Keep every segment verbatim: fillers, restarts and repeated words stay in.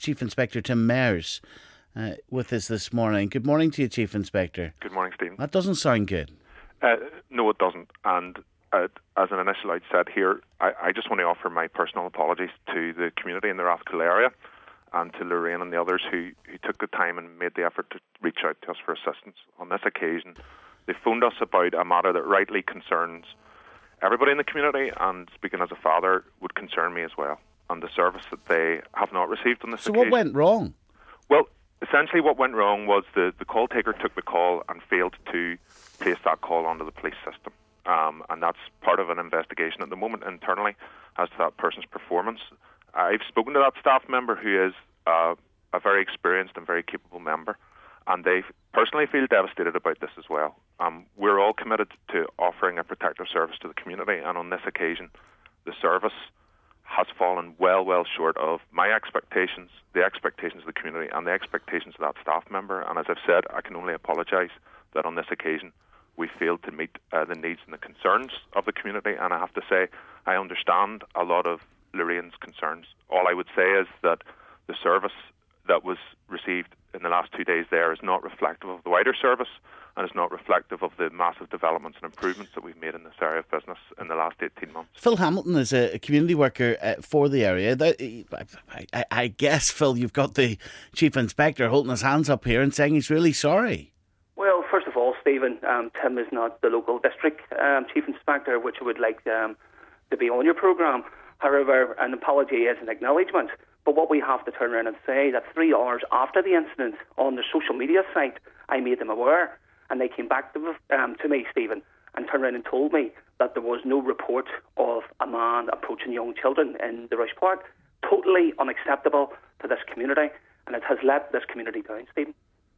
Chief Inspector Tim Mayers uh, with us this morning. Good morning to you, Chief Inspector. Good morning, Stephen. That doesn't sound good. Uh, no, it doesn't. And uh, as an initial outset here, I, I just want to offer my personal apologies to the community in the Rathcoole area and to Lorraine and the others who, who took the time and made the effort to reach out to us for assistance. On this occasion, they phoned us about a matter that rightly concerns everybody in the community, and speaking as a father, would concern me as well, and the service that they have not received on this So occasion. what went wrong? Well, essentially what went wrong was the, the call taker took the call and failed to place that call onto the police system. Um, and that's part of an investigation at the moment internally as to that person's performance. I've spoken to that staff member who is uh, a very experienced and very capable member, and they personally feel devastated about this as well. Um, we're all committed to offering a protective service to the community, and on this occasion, the service has fallen well, well short of my expectations, the expectations of the community, and the expectations of that staff member. And as I've said, I can only apologise that on this occasion we failed to meet uh, the needs and the concerns of the community. And I have to say, I understand a lot of Lorraine's concerns. All I would say is that the service that was received in the last two days there is not reflective of the wider service, and is not reflective of the massive developments and improvements that we've made in this area of business in the last eighteen months. Phil Hamilton is a community worker uh, for the area. That, I, I, I guess, Phil, you've got the Chief Inspector holding his hands up here and saying he's really sorry. Well, first of all, Stephen, um, Tim is not the local district um, Chief Inspector, which I would like um, to be on your programme. However, an apology is an acknowledgement. But what we have to turn around and say that three hours after the incident on the social media site, I made them aware, and they came back to, um, to me, Stephen, and turned around and told me that there was no report of a man approaching young children in the Rush Park. Totally unacceptable to this community, and it has let this community down, Stephen.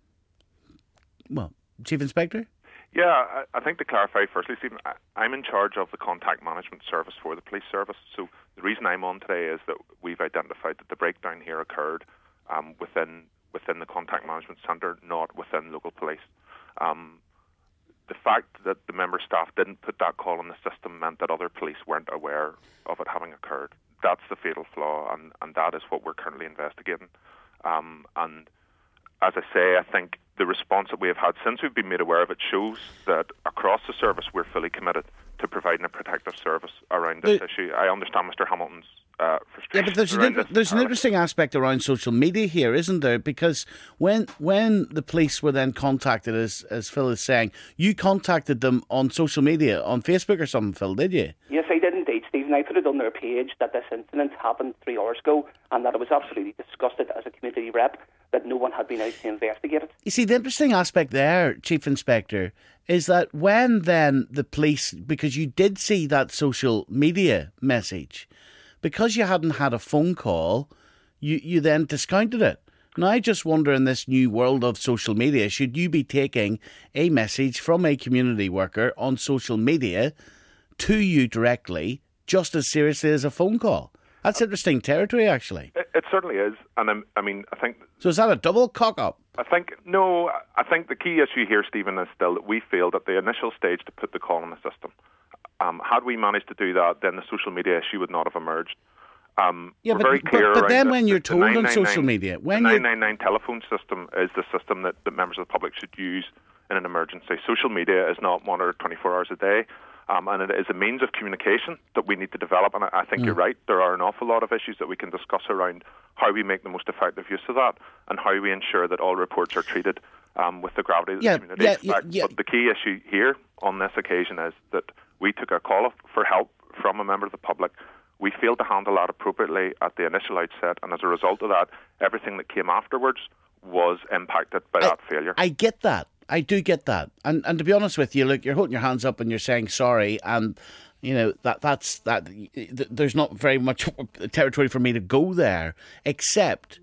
Well, Chief Inspector? Yeah, I, I think to clarify firstly, Stephen, I, I'm in charge of the contact management service for the police service. So the reason I'm on today is that we've identified that the breakdown here occurred um, within within the contact management centre, not within local police. Um, the fact that the member staff didn't put that call on the system meant that other police weren't aware of it having occurred. That's the fatal flaw, and, and that is what we're currently investigating. Um, and as I say, I think the response that we have had since we've been made aware of it shows that across the service we're fully committed to providing a protective service around this the, issue. I understand Mister Hamilton's uh, frustration. Yeah, but there's, an, this there's an interesting aspect around social media here, isn't there? Because when when the police were then contacted, as as Phil is saying, you contacted them on social media, on Facebook or something, Phil, did you? Yes, I did indeed, Stephen. I put it on their page that this incident happened three hours ago, and that I was absolutely disgusted as a community rep that no one had been out to investigate it. You see, the interesting aspect there, Chief Inspector, is that when then the police, because you did see that social media message, because you hadn't had a phone call, you, you then discounted it. And I just wonder, in this new world of social media, should you be taking a message from a community worker on social media to you directly just as seriously as a phone call? That's interesting territory, actually. It, it certainly is, and I'm, I mean, I think. So is that a double cock up? I think no. I think the key issue here, Stephen, is still that we failed at the initial stage to put the call on the system. Um, had we managed to do that, then the social media issue would not have emerged. Um, yeah, we're but, very clear but, but then the, when you're the, told the on social media, when the you're nine nine nine telephone system is the system that, that members of the public should use in an emergency. Social media is not monitored twenty-four hours a day. Um, and it is a means of communication that we need to develop. And I, I think mm. you're right. There are an awful lot of issues that we can discuss around how we make the most effective use of that and how we ensure that all reports are treated um, with the gravity that yeah, the community yeah, expects. Yeah, yeah. But the key issue here on this occasion is that we took a call for help from a member of the public. We failed to handle that appropriately at the initial outset. And as a result of that, everything that came afterwards was impacted by I, that failure. I get that. I do get that, and and to be honest with you, look, you're holding your hands up and you're saying sorry, and you know that that's that. There's not very much territory for me to go there, except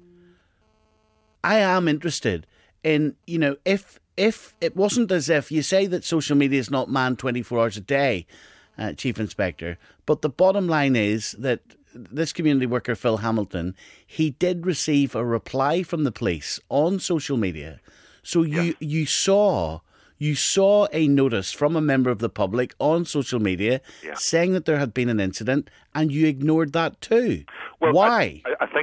I am interested in, you know, if if it wasn't as if you say that social media is not manned twenty-four hours a day, uh, Chief Inspector, but the bottom line is that this community worker, Phil Hamilton, he did receive a reply from the police on social media. So you, yes. you saw you saw a notice from a member of the public on social media yeah. saying that there had been an incident, and you ignored that too. Well, Why? I, I think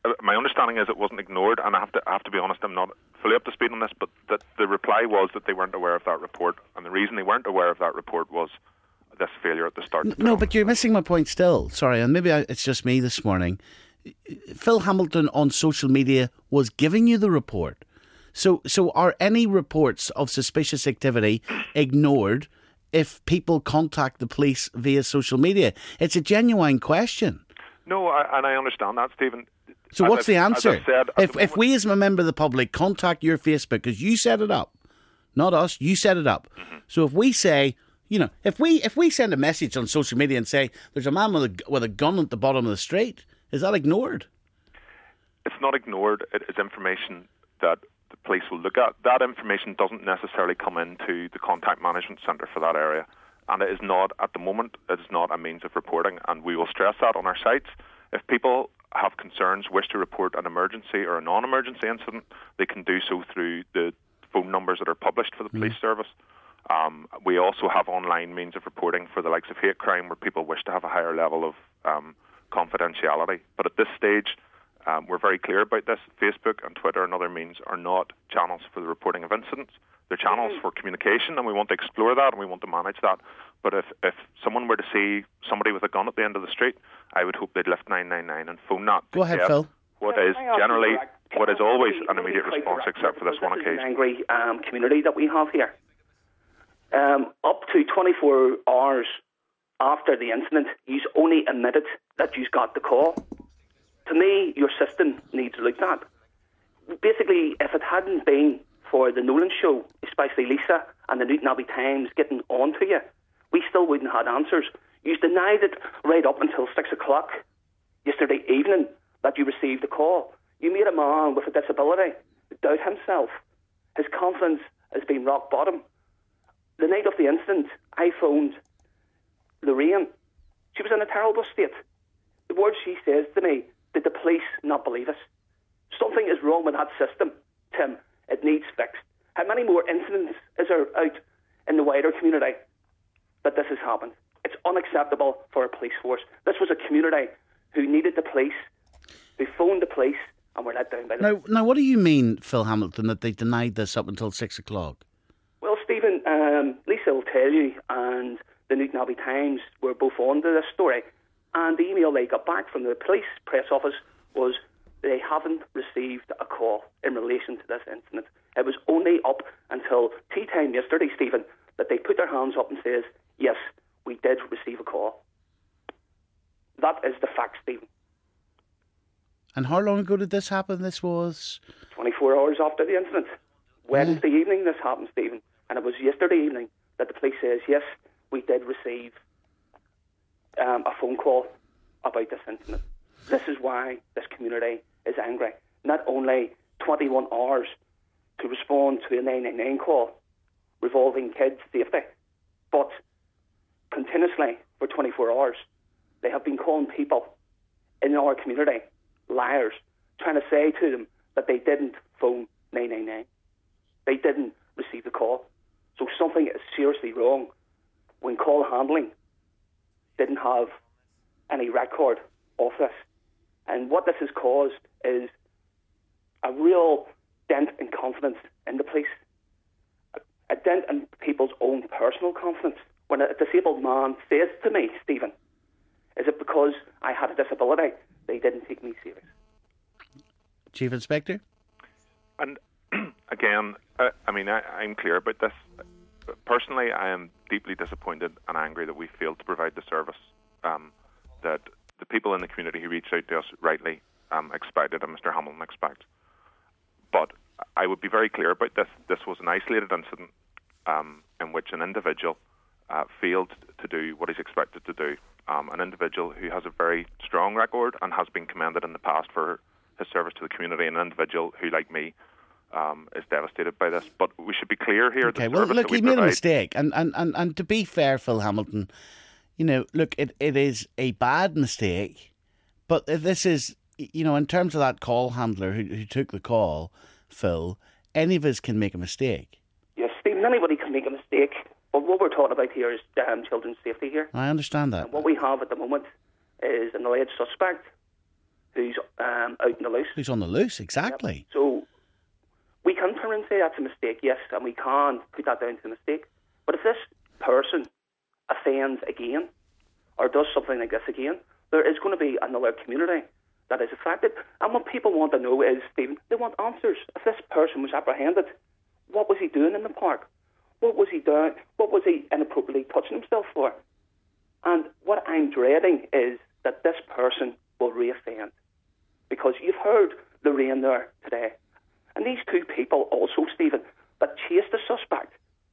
uh, my understanding is it wasn't ignored, and I have to I have to be honest, I'm not fully up to speed on this, but that the reply was that they weren't aware of that report, and the reason they weren't aware of that report was this failure at the start. No, but you're missing my point still. Sorry, and maybe I, it's just me this morning. Phil Hamilton on social media was giving you the report. So, so are any reports of suspicious activity ignored if people contact the police via social media? It's a genuine question. No, I, and I understand that, Stephen. So as what's I, the answer? Said, if if we as a member of the public contact your Facebook, because you set it up, not us, you set it up. Mm-hmm. So if we say, you know, if we if we send a message on social media and say there's a man with a, with a gun at the bottom of the street, is that ignored? It's not ignored. It is information that the police will look at. That information doesn't necessarily come into the contact management centre for that area, and it is not, at the moment, it is not a means of reporting, and we will stress that on our sites. If people have concerns, wish to report an emergency or a non-emergency incident, they can do so through the phone numbers that are published for the police mm. service. Um, we also have online means of reporting for the likes of hate crime, where people wish to have a higher level of um, confidentiality. But at this stage, um, we're very clear about this. Facebook and Twitter and other means are not channels for the reporting of incidents. They're channels mm. for communication, and we want to explore that and we want to manage that. But if, if someone were to see somebody with a gun at the end of the street, I would hope they'd lift nine nine nine and phone that. Go ahead, Phil. What is generally, what is always an immediate response, except for this one occasion. This is an angry um, community that we have here. Um, up to twenty-four hours after the incident, you only admitted that you got the call. To me, your system needs looked at. Basically, if it hadn't been for the Nolan show, especially Lisa and the Newton Abbey Times getting on to you, we still wouldn't have had answers. You denied it right up until six o'clock yesterday evening that you received a call. You made a man with a disability doubt himself. His confidence has been rock bottom. The night of the incident, I phoned Lorraine. She was in a terrible state. The words she says to me, did the police not believe us? Something is wrong with that system, Tim. It needs fixed. How many more incidents is there out in the wider community that this has happened? It's unacceptable for a police force. This was a community who needed the police, who phoned the police, and were let down by them. Now, now, what do you mean, Phil Hamilton, that they denied this up until six o'clock? Well, Stephen, um, Lisa will tell you, and the Newton Abbey Times were both on to this story, and the email they got back from the police press office was they haven't received a call in relation to this incident. It was only up until tea time yesterday, Stephen, that they put their hands up and says, yes, we did receive a call. That is the fact, Stephen. And how long ago did this happen? This was twenty-four hours after the incident. Wednesday yeah. evening this happened, Stephen. And it was yesterday evening that the police says, yes, we did receive um, a phone call about this incident. This is why this community is angry. Not only twenty-one hours to respond to a nine nine nine call revolving kids' safety, but continuously for twenty-four hours, they have been calling people in our community liars, trying to say to them that they didn't phone nine nine nine. They didn't receive the call. So something is seriously wrong when call handling didn't have any record of this. And what this has caused is a real dent in confidence in the police, a, a dent in people's own personal confidence. When a disabled man says to me, Stephen, is it because I had a disability they didn't take me serious? Chief Inspector? And again, uh, I mean, I, I'm clear about this. Personally, I am deeply disappointed and angry that we failed to provide the service um, that the people in the community who reached out to us rightly um, expected, and Mister Hamilton expects. But I would be very clear about this. This was an isolated incident um, in which an individual uh, failed to do what he's expected to do. Um, an individual who has a very strong record and has been commended in the past for his service to the community, and an individual who, like me, um, is devastated by this. But we should be clear here. Okay, well, look, he made a mistake. And, and, and, and to be fair, Phil Hamilton, you know, look, it, it is a bad mistake, but this is, you know, in terms of that call handler who, who took the call, Phil, any of us can make a mistake. Yes, Stephen, anybody can make a mistake. But what we're talking about here is um, children's safety here. I understand that. And what we have at the moment is an alleged suspect who's um, out in the loose. Who's on the loose, exactly. Yep. So we can turn and say that's a mistake, yes, and we can put that down to a mistake. But if this person offends again or does something like this again, there is going to be another community that is affected. And what people want to know is, Stephen, they want answers. If this person was apprehended, what was he doing in the park? What was he doing? What was he inappropriately touching himself for? And what I'm dreading is that this person will reoffend. Because you've heard the rain there today. And these two people also, Stephen, that chased the suspect,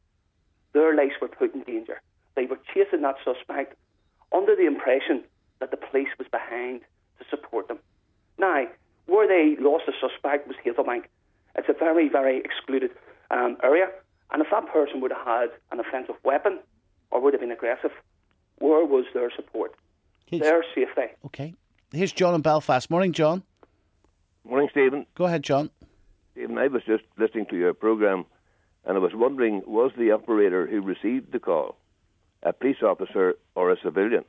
their lives were put in danger. They were chasing that suspect under the impression that the police was behind to support them. Now, where they lost the suspect was Hazelbank. It's a very, very excluded um, area. And if that person would have had an offensive weapon or would have been aggressive, where was their support? Here's, their safety. Okay. Here's John in Belfast. Morning, John. Morning, Stephen. Go ahead, John. Stephen, I was just listening to your programme and I was wondering, was the operator who received the call a police officer or a civilian?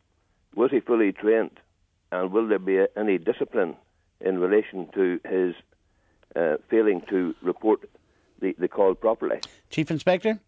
Was he fully trained? And will there be any discipline in relation to his uh, failing to report the, the call properly? Chief Inspector?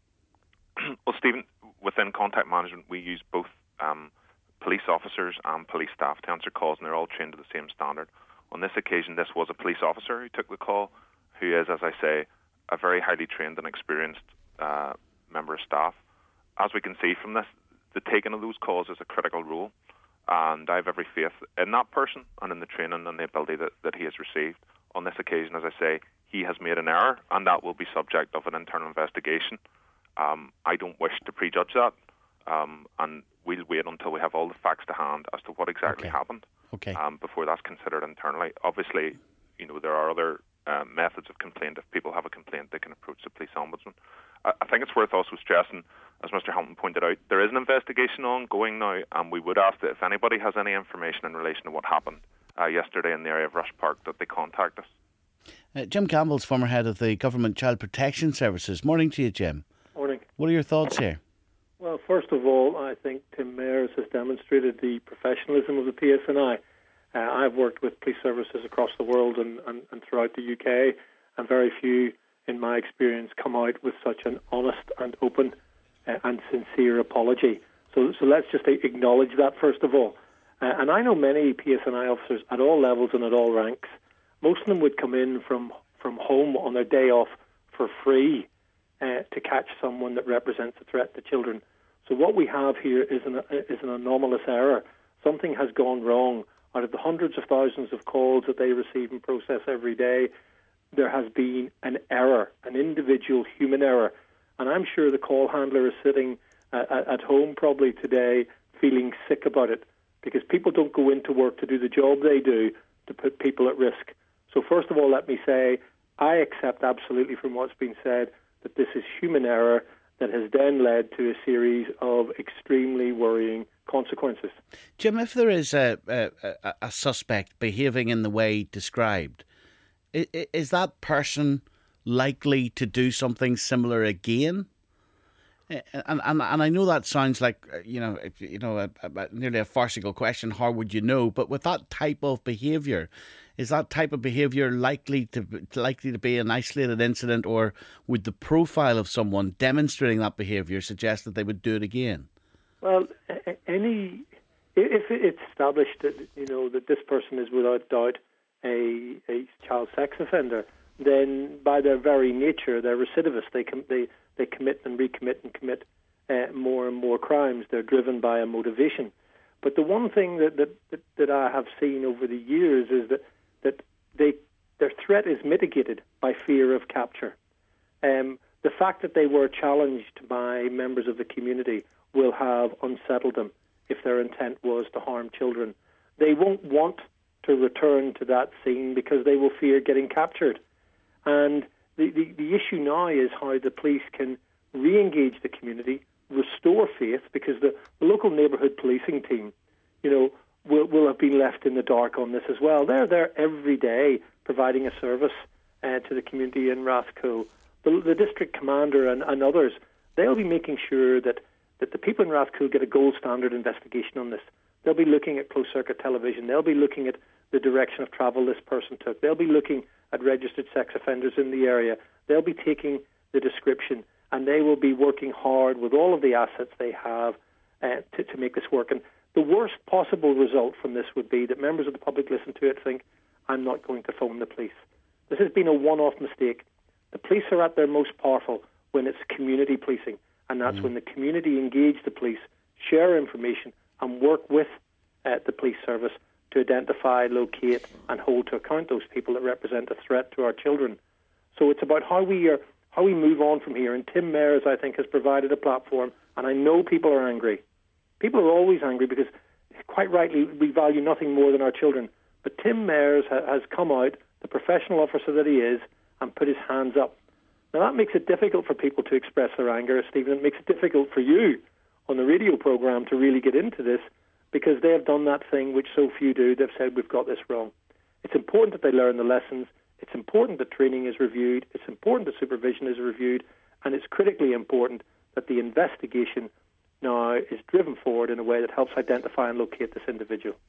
Well, Stephen, within contact management, we use both um, police officers and police staff to answer calls, and they're all trained to the same standard. On this occasion, this was a police officer who took the call, who is, as I say, a very highly trained and experienced uh, member of staff. As we can see from this, the taking of those calls is a critical role, and I have every faith in that person and in the training and the ability that, that he has received. On this occasion, as I say, he has made an error, and that will be subject of an internal investigation. Um, I don't wish to prejudge that, um, and we'll wait until we have all the facts to hand as to what exactly okay. happened okay. um, before that's considered internally. Obviously, you know, there are other uh, methods of complaint. If people have a complaint, they can approach the police ombudsman. I, I think it's worth also stressing, as Mister Hamilton pointed out, there is an investigation ongoing now, and we would ask that if anybody has any information in relation to what happened uh, yesterday in the area of Rush Park, that they contact us. Uh, Jim Campbell's former head of the Government Child Protection Services. Morning to you, Jim. Morning. What are your thoughts here? Well, first of all, I think Tim Mayers has demonstrated the professionalism of the P S N I. Uh, I've worked with police services across the world and, and, and throughout the U K, and very few, in my experience, come out with such an honest and open uh, and sincere apology. So, so let's just acknowledge that, first of all. Uh, and I know many P S N I officers at all levels and at all ranks. Most of them would come in from, from home on their day off for free uh, to catch someone that represents a threat to children. So what we have here is an, is an anomalous error. Something has gone wrong. Out of the hundreds of thousands of calls that they receive and process every day, there has been an error, an individual human error. And I'm sure the call handler is sitting uh, at home probably today feeling sick about it, because people don't go into work to do the job they do to put people at risk. So first of all, let me say, I accept absolutely from what's been said that this is human error that has then led to a series of extremely worrying consequences. Jim, if there is a, a, a suspect behaving in the way described, is that person likely to do something similar again? And and, and I know that sounds like, you know, you know, a, a, nearly a farcical question. How would you know? But with that type of behaviour, is that type of behaviour likely to likely to be an isolated incident, or would the profile of someone demonstrating that behaviour suggest that they would do it again? Well, any if it's established that, you know, that this person is without doubt a a child sex offender, then by their very nature they're recidivists. They com- they they commit and recommit and commit uh, more and more crimes. They're driven by a motivation. But the one thing that that, that, that I have seen over the years is that that they their threat is mitigated by fear of capture. Um, the fact that they were challenged by members of the community will have unsettled them if their intent was to harm children. They won't want to return to that scene because they will fear getting captured. And the, the, the issue now is how the police can re-engage the community, restore faith, because the, the local neighbourhood policing team, you know, will, will have been left in the dark on this as well. They're there every day providing a service uh, to the community in Rathco. The, the district commander and, and others, they'll be making sure that, that the people in Rathco get a gold standard investigation on this. They'll be looking at closed-circuit television. They'll be looking at the direction of travel this person took. They'll be looking at registered sex offenders in the area. They'll be taking the description, and they will be working hard with all of the assets they have uh, to, to make this work. And the worst possible result from this would be that members of the public listen to it, think, I'm not going to phone the police. This has been a one-off mistake. The police are at their most powerful when it's community policing, and that's mm. when the community engage the police, share information, and work with uh, the police service to identify, locate, and hold to account those people that represent a threat to our children. So it's about how we are, how we move on from here. And Tim Mayers, I think, has provided a platform, and I know people are angry. People are always angry because, quite rightly, we value nothing more than our children. But Tim Mayers ha- has come out, the professional officer that he is, and put his hands up. Now, that makes it difficult for people to express their anger, Stephen. It makes it difficult for you on the radio programme to really get into this, because they have done that thing which so few do. They've said, we've got this wrong. It's important that they learn the lessons. It's important that training is reviewed. It's important that supervision is reviewed. And it's critically important that the investigation now is driven forward in a way that helps identify and locate this individual.